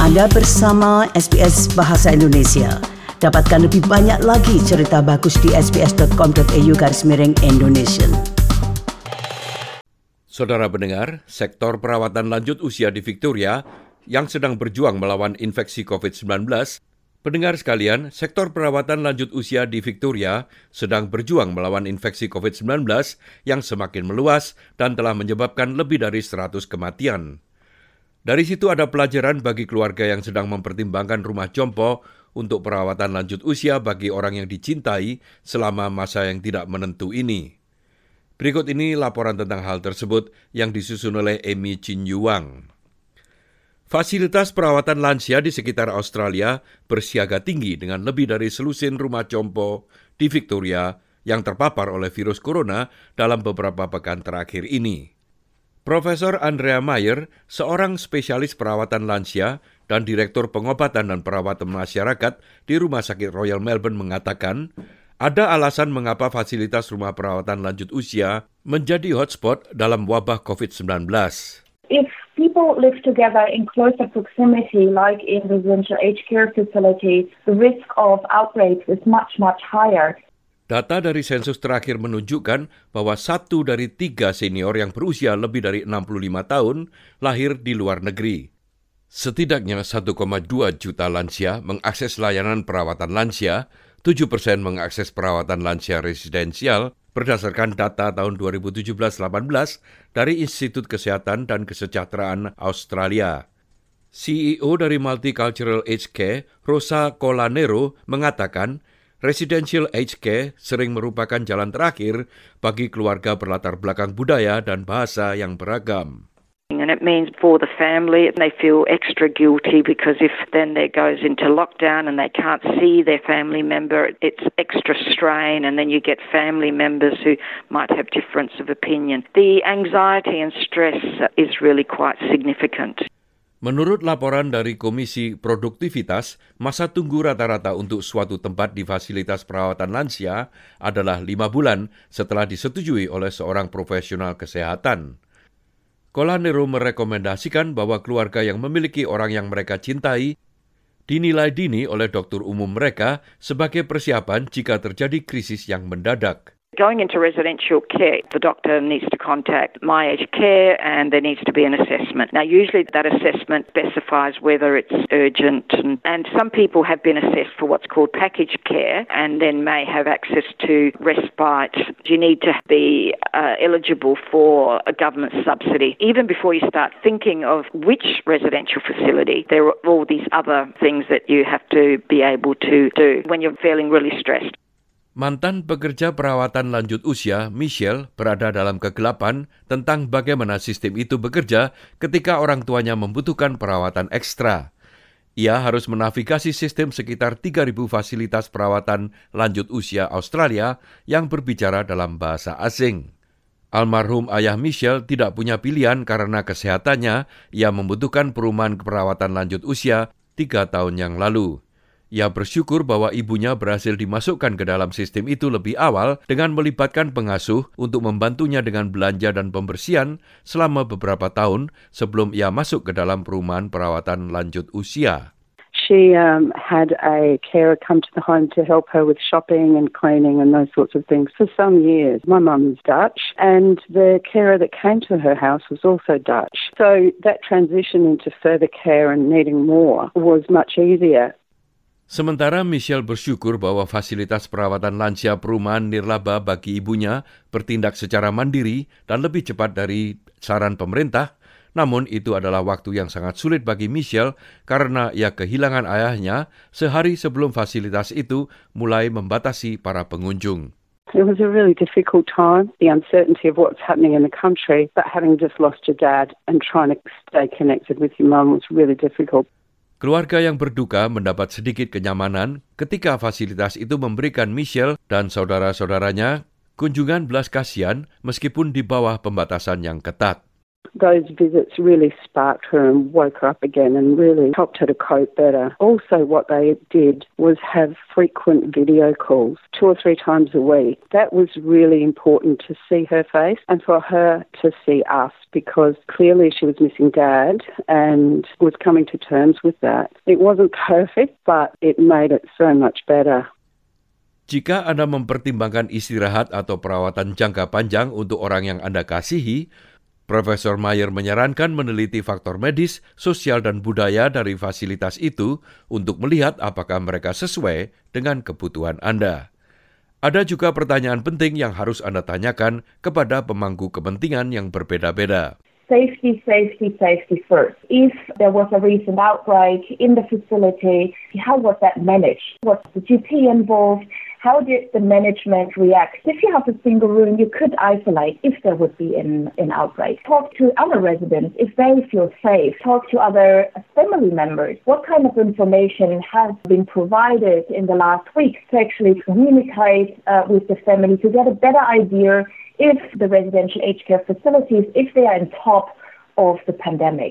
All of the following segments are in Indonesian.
Anda bersama SBS Bahasa Indonesia. Dapatkan lebih banyak lagi cerita bagus di sbs.com.au/Indonesian. Saudara pendengar, sektor perawatan lanjut usia di Victoria yang sedang berjuang melawan infeksi COVID-19. Pendengar sekalian, sektor perawatan lanjut usia di Victoria sedang berjuang melawan infeksi COVID-19 yang semakin meluas dan telah menyebabkan lebih dari 100 kematian. Dari situ ada pelajaran bagi keluarga yang sedang mempertimbangkan rumah jompo untuk perawatan lanjut usia bagi orang yang dicintai selama masa yang tidak menentu ini. Berikut ini laporan tentang hal tersebut yang disusun oleh Amy Chin Yuang. Fasilitas perawatan lansia di sekitar Australia bersiaga tinggi dengan lebih dari selusin rumah jompo di Victoria yang terpapar oleh virus corona dalam beberapa pekan terakhir ini. Profesor Andrea Mayer, seorang spesialis perawatan lansia dan Direktur Pengobatan dan Perawatan Masyarakat di Rumah Sakit Royal Melbourne mengatakan, ada alasan mengapa fasilitas rumah perawatan lanjut usia menjadi hotspot dalam wabah COVID-19. If people live together in closer proximity, like in residential aged care facilities, the risk of outbreaks is much, much higher. Data dari sensus terakhir menunjukkan bahwa 1 dari 3 senior yang berusia lebih dari 65 tahun lahir di luar negeri. Setidaknya 1,2 juta lansia mengakses layanan perawatan lansia, 7% mengakses perawatan lansia residensial berdasarkan data tahun 2017-18 dari Institut Kesehatan dan Kesejahteraan Australia. CEO dari Multicultural Aged Care, Rosa Colanero, mengatakan residential aged care sering merupakan jalan terakhir bagi keluarga berlatar belakang budaya dan bahasa yang beragam. And it means for the family, they feel extra guilty because if then there goes into lockdown and they can't see their family member, it's extra strain, and then you get family members who might have difference of opinion. The anxiety and stress is really quite significant. Menurut laporan dari Komisi Produktivitas, masa tunggu rata-rata untuk suatu tempat di fasilitas perawatan lansia adalah 5 bulan setelah disetujui oleh seorang profesional kesehatan. Colanero merekomendasikan bahwa keluarga yang memiliki orang yang mereka cintai dinilai dini oleh dokter umum mereka sebagai persiapan jika terjadi krisis yang mendadak. Going into residential care, the doctor needs to contact My Aged Care and there needs to be an assessment. Now, usually that assessment specifies whether it's urgent and some people have been assessed for what's called package care and then may have access to respite. You need to be eligible for a government subsidy. Even before you start thinking of which residential facility, there are all these other things that you have to be able to do when you're feeling really stressed. Mantan pekerja perawatan lanjut usia, Michelle, berada dalam kegelapan tentang bagaimana sistem itu bekerja ketika orang tuanya membutuhkan perawatan ekstra. Ia harus menavigasi sistem sekitar 3.000 fasilitas perawatan lanjut usia Australia yang berbicara dalam bahasa asing. Almarhum ayah Michelle tidak punya pilihan karena kesehatannya, ia membutuhkan perumahan perawatan lanjut usia 3 tahun yang lalu. Ia bersyukur bahwa ibunya berhasil dimasukkan ke dalam sistem itu lebih awal dengan melibatkan pengasuh untuk membantunya dengan belanja dan pembersihan selama beberapa tahun sebelum ia masuk ke dalam perumahan perawatan lanjut usia. She had a carer come to the home to help her with shopping and cleaning and those sorts of things for some years. My mum's Dutch and the carer that came to her house was also Dutch. So that transition into further care and needing more was much easier. Sementara Michelle bersyukur bahwa fasilitas perawatan lansia perumahan nirlaba bagi ibunya bertindak secara mandiri dan lebih cepat dari saran pemerintah, namun itu adalah waktu yang sangat sulit bagi Michelle karena ia kehilangan ayahnya sehari sebelum fasilitas itu mulai membatasi para pengunjung. It was a really difficult time, the uncertainty of what's happening in the country, but having just lost your dad and trying to stay connected with your mum was really difficult. Keluarga yang berduka mendapat sedikit kenyamanan ketika fasilitas itu memberikan Michelle dan saudara-saudaranya kunjungan belas kasihan meskipun di bawah pembatasan yang ketat. Those visits really sparked her and woke her up again and really helped her to cope better. Also, what they did was have frequent video calls 2 or 3 times a week. That was really important to see her face and for her to see us, because clearly she was missing Dad and was coming to terms with that. It wasn't perfect, but it made it so much better. Jika Anda mempertimbangkan istirahat atau perawatan jangka panjang untuk orang yang Anda kasihi, Profesor Mayer menyarankan meneliti faktor medis, sosial, dan budaya dari fasilitas itu untuk melihat apakah mereka sesuai dengan kebutuhan Anda. Ada juga pertanyaan penting yang harus Anda tanyakan kepada pemangku kepentingan yang berbeda-beda. Safety, safety, safety first. If there was a recent outbreak in the facility, how was that managed? Was the GP involved? How did the management react? If you have a single room, you could isolate if there would be an outbreak. Talk to other residents if they feel safe. Talk to other family members. What kind of information has been provided in the last week to actually communicate with the family to get a better idea if the residential aged care facilities, if they are on top of the pandemic.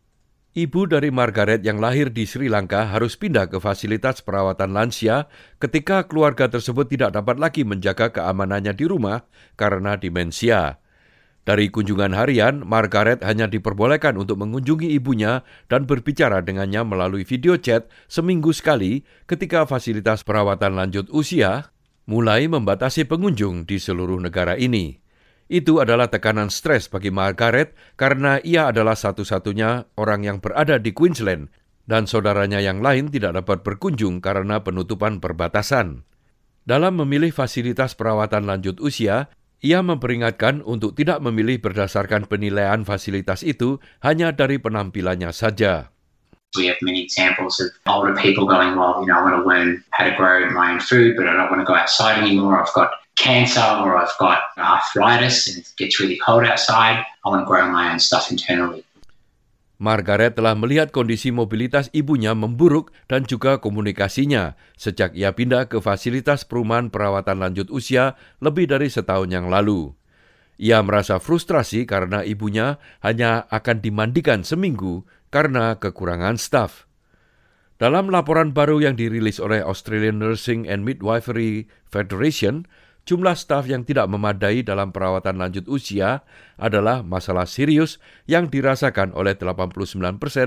Ibu dari Margaret yang lahir di Sri Lanka harus pindah ke fasilitas perawatan lansia ketika keluarga tersebut tidak dapat lagi menjaga keamanannya di rumah karena demensia. Dari kunjungan harian, Margaret hanya diperbolehkan untuk mengunjungi ibunya dan berbicara dengannya melalui video chat seminggu sekali ketika fasilitas perawatan lanjut usia mulai membatasi pengunjung di seluruh negara ini. Itu adalah tekanan stres bagi Margaret karena ia adalah satu-satunya orang yang berada di Queensland dan saudaranya yang lain tidak dapat berkunjung karena penutupan perbatasan. Dalam memilih fasilitas perawatan lanjut usia, ia memperingatkan untuk tidak memilih berdasarkan penilaian fasilitas itu hanya dari penampilannya saja. We have many examples of older people going, well, I want to learn how to grow my own food, but I don't want to go outside anymore. I've got cancer or I've got arthritis and it gets really cold outside. I want to grow my own stuff internally. Margaret telah melihat kondisi mobilitas ibunya memburuk dan juga komunikasinya sejak ia pindah ke fasilitas perumahan perawatan lanjut usia lebih dari setahun yang lalu. Ia merasa frustrasi karena ibunya hanya akan dimandikan seminggu karena kekurangan staf. Dalam laporan baru yang dirilis oleh Australian Nursing and Midwifery Federation, jumlah staf yang tidak memadai dalam perawatan lanjut usia adalah masalah serius yang dirasakan oleh 89%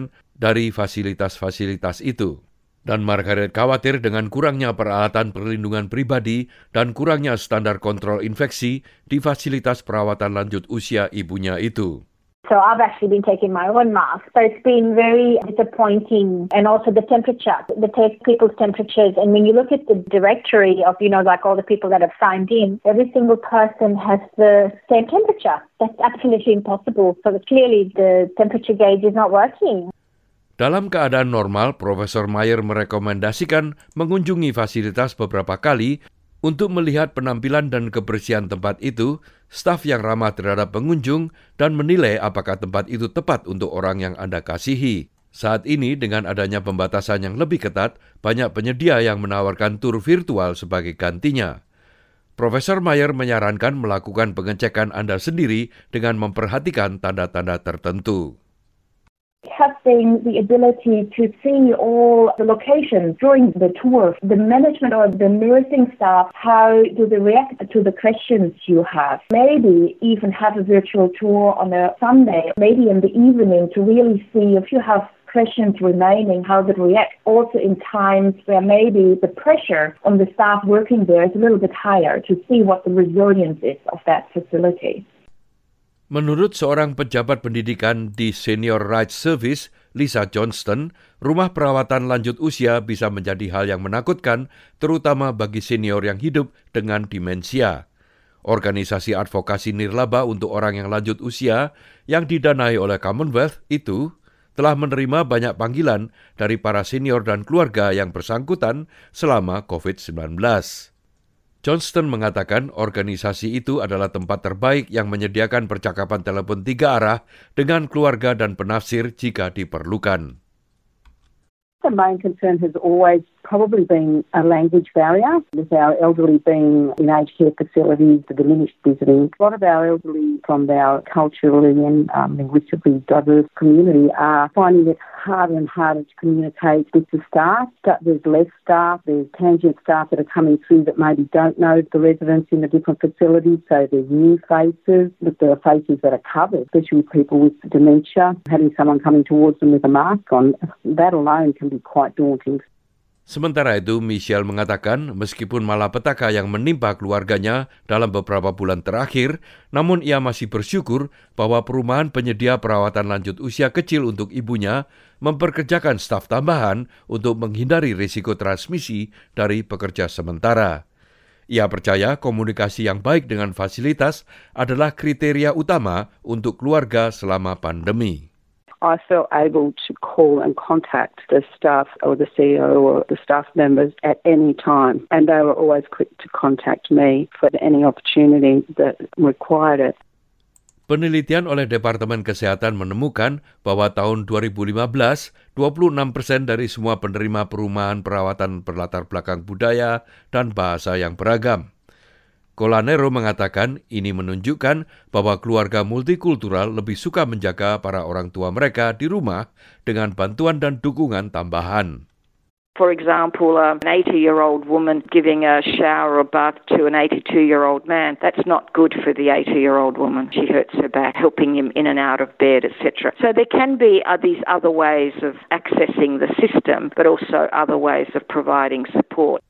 dari fasilitas-fasilitas itu. Dan Margaret khawatir dengan kurangnya peralatan perlindungan pribadi dan kurangnya standar kontrol infeksi di fasilitas perawatan lanjut usia ibunya itu. So I've actually been taking my own mask. So it's been very disappointing. And also the temperature. They take people's temperatures. And when you look at the directory of, like all the people that have signed in, every single person has the same temperature. That's absolutely impossible. So clearly the temperature gauge is not working. Dalam keadaan normal, Profesor Mayer merekomendasikan mengunjungi fasilitas beberapa kali untuk melihat penampilan dan kebersihan tempat itu, staf yang ramah terhadap pengunjung, dan menilai apakah tempat itu tepat untuk orang yang Anda kasihi. Saat ini, dengan adanya pembatasan yang lebih ketat, banyak penyedia yang menawarkan tur virtual sebagai gantinya. Profesor Mayer menyarankan melakukan pengecekan Anda sendiri dengan memperhatikan tanda-tanda tertentu. Having the ability to see all the locations during the tour, the management or the nursing staff, how do they react to the questions you have? Maybe even have a virtual tour on a Sunday, maybe in the evening, to really see if you have questions remaining, how they react. Also in times where maybe the pressure on the staff working there is a little bit higher, to see what the resilience is of that facility. Menurut seorang pejabat pendidikan di Senior Rights Service, Lisa Johnston, rumah perawatan lanjut usia bisa menjadi hal yang menakutkan, terutama bagi senior yang hidup dengan demensia. Organisasi advokasi nirlaba untuk orang yang lanjut usia yang didanai oleh Commonwealth itu telah menerima banyak panggilan dari para senior dan keluarga yang bersangkutan selama COVID-19. Johnston mengatakan organisasi itu adalah tempat terbaik yang menyediakan percakapan telepon 3 arah dengan keluarga dan penafsir jika diperlukan. The main concern has always probably been a language barrier with our elderly being in aged care facilities, the diminished visiting. A lot of our elderly from our culturally and linguistically diverse community are finding it harder and harder to communicate with the staff. There's less staff, there's tangent staff that are coming through that maybe don't know the residents in the different facilities, so there's new faces, but there are faces that are covered, especially people with dementia. Having someone coming towards them with a mask on, that alone can be quite daunting. Sementara itu, Michelle mengatakan meskipun malapetaka yang menimpa keluarganya dalam beberapa bulan terakhir, namun ia masih bersyukur bahwa perumahan penyedia perawatan lanjut usia kecil untuk ibunya memperkerjakan staf tambahan untuk menghindari risiko transmisi dari pekerja sementara. Ia percaya komunikasi yang baik dengan fasilitas adalah kriteria utama untuk keluarga selama pandemi. I felt able to call and contact the staff or the CEO or the staff members at any time, and they were always quick to contact me for any opportunity that required it. Penelitian oleh Departemen Kesehatan menemukan bahwa tahun 2015, 26% dari semua penerima perumahan perawatan berlatar belakang budaya dan bahasa yang beragam. Colanero mengatakan ini menunjukkan bahwa keluarga multikultural lebih suka menjaga para orang tua mereka di rumah dengan bantuan dan dukungan tambahan. For example, an 80-year-old woman giving a shower or bath to an 82-year-old man, that's not good for the 80-year-old woman. She hurts her back, helping him in and out of bed, etc. So there can be these other ways of accessing the system, but also other ways of providing support.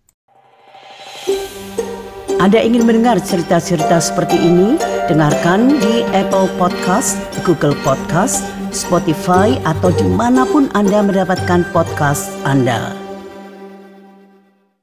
Anda ingin mendengar cerita-cerita seperti ini? Dengarkan di Apple Podcast, Google Podcast, Spotify, atau dimanapun Anda mendapatkan podcast Anda.